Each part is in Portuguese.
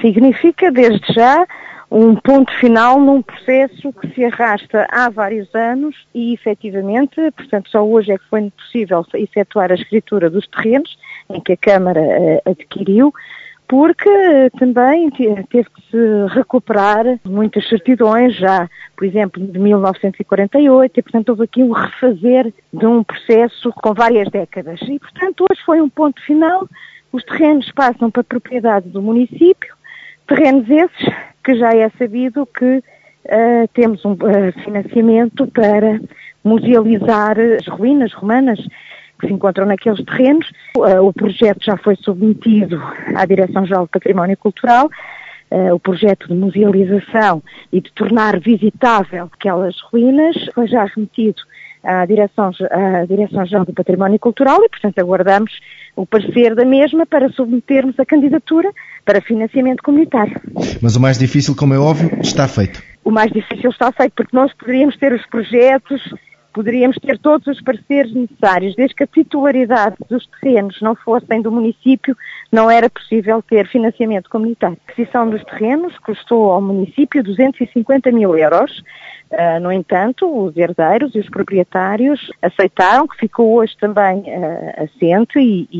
significa, desde já, um ponto final num processo que se arrasta há vários anos e, efetivamente, portanto, só hoje é que foi possível efetuar a escritura dos terrenos, em que a Câmara adquiriu, porque também teve que se recuperar muitas certidões já, por exemplo, de 1948, e, portanto, houve aqui um refazer de um processo com várias décadas. E, portanto, hoje foi um ponto final, os terrenos passam para a propriedade do município, terrenos esses que já é sabido que temos um financiamento para musealizar as ruínas romanas que se encontram naqueles terrenos. O projeto já foi submetido à Direção-Geral do Património Cultural, o projeto de musealização e de tornar visitável aquelas ruínas foi já remetido à Direção-Geral do Património Cultural e, portanto, aguardamos o parecer da mesma para submetermos a candidatura para financiamento comunitário. Mas o mais difícil, como é óbvio, está feito. O mais difícil está feito, porque nós poderíamos ter os projetos, poderíamos ter todos os pareceres necessários, desde que a titularidade dos terrenos não fossem do município, não era possível ter financiamento comunitário. A aquisição dos terrenos custou ao município 250 mil euros. No entanto, os herdeiros e os proprietários aceitaram, que ficou hoje também assente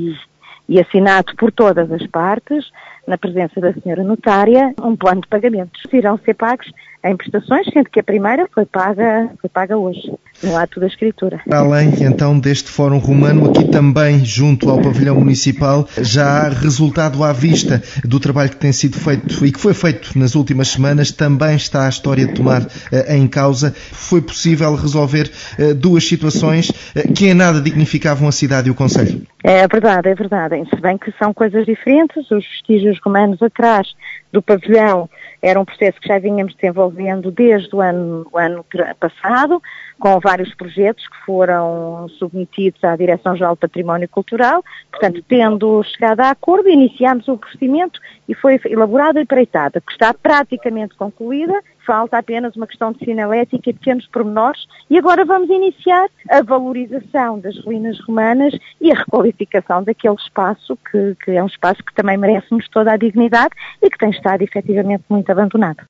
e assinado por todas as partes, na presença da senhora notária, um plano de pagamentos. Irão ser pagos em prestações, sendo que a primeira foi paga hoje, no ato da escritura. Além, então, deste Fórum Romano, aqui também, junto ao pavilhão municipal, já há resultado à vista do trabalho que tem sido feito e que foi feito nas últimas semanas. Também está a história de Tomar em causa. Foi possível resolver duas situações que em nada dignificavam a cidade e o concelho. É verdade. Se bem que são coisas diferentes, os vestígios romanos atrás do pavilhão era um processo que já vínhamos desenvolvendo desde o ano passado, com vários projetos que foram submetidos à Direção-Geral do Património Cultural. Portanto, tendo chegado a acordo, iniciámos o procedimento e foi elaborada a empreitada, que está praticamente concluída. Falta apenas uma questão de sinalética e pequenos pormenores. E agora vamos iniciar a valorização das ruínas romanas e a requalificação daquele espaço, que é um espaço que também merece-nos toda a dignidade e que tem estado efetivamente muito abandonado.